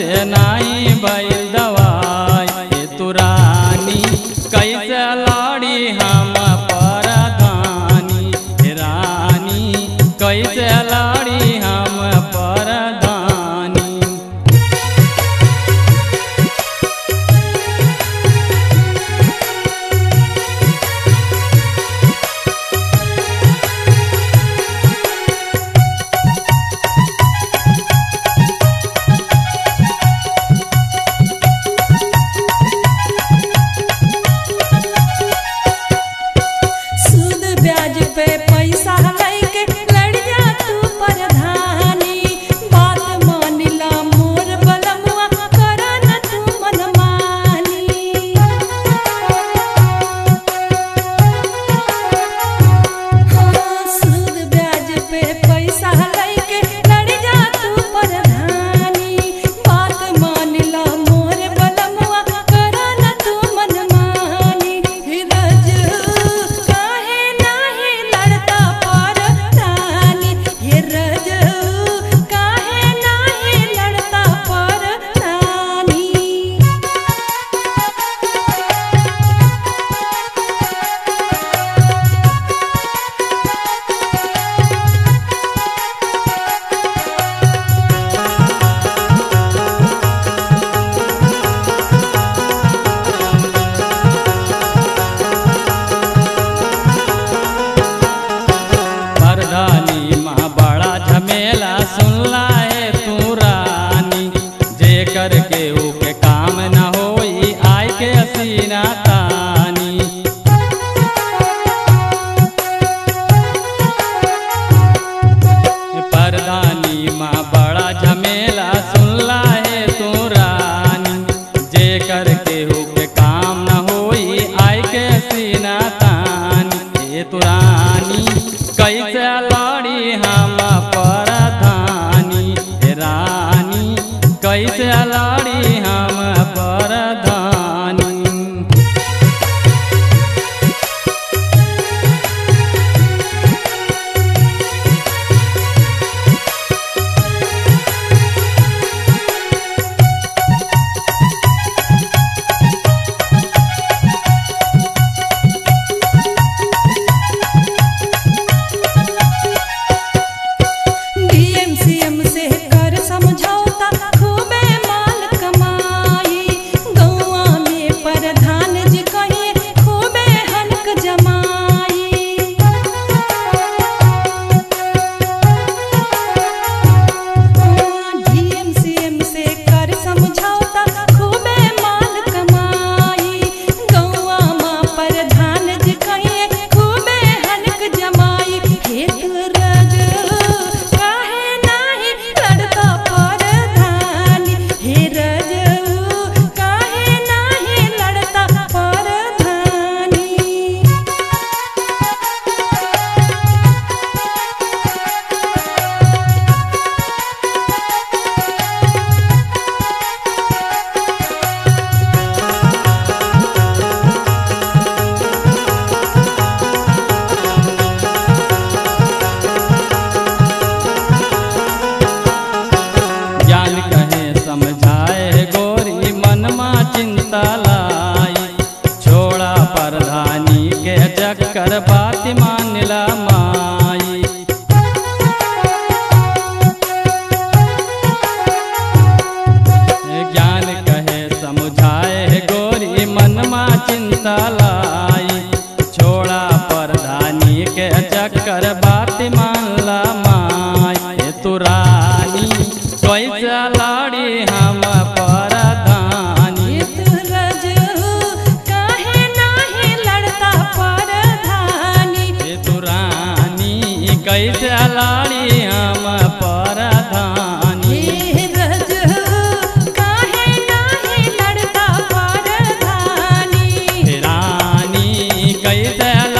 से नहीं भइल दवाई। तू रानी कैसे लड़ी हम परधानी, रानी कैसे लड़ी हम परधानी। ब्याज पे पैसा लैके लड़ जा तू परधानी, बात मानिला मोर बलमुआ करा न तू मनमानी। हाँ, सूद ब्याज पे पैसा लैके लड़ जा तू परधानी, बात मानिला मोर बलमुआ करा न तू मनमानी। रज काहे नाहे लड़ता परधानी, हे रज काहे नाहे लड़ता परधानी। परधानी माँ बड़ा झमेला सुनला है तू रानी, जे करके के काम न होई आय के असीना तानी। परधानी माँ बड़ा झमेला सुनला है तू रानी, जे करके के काम न होई आय के असीना तानी। तू रानी कैसे लड़ी हम परधानी, रानी कैसे लड़ी हम परधानी। DMCM से कर समझौता खूबे माल कमाई, गौआ में परधान जी कहिए खूबे हनक जमाई। DMCM से कर समझौता खूबे माल कमाई, गौआ में परधान जी कहिए खूबे हनक जमाई। हे तू रज काहे नाहे लड़ता परधानी, हे रज काहे नाहे लड़ता परधानी। ज्ञान कहे समझाए गोरी मनमा चिंता लाई, छोड़ा परधानी के चक्कर बात मानिला माई। ज्ञान कहे समझाए गोरी मनमा चिंता लाई, छोड़ा परधानी के चक्कर बात मानला माई। तू रानी कैसे लड़ी हम परधानी, रज काहे नाहे लड़ता परधानी। तू रानी कैसे लड़ी हम परधानी, रज काहे नाहे लड़ता परधानी। रानी कैसे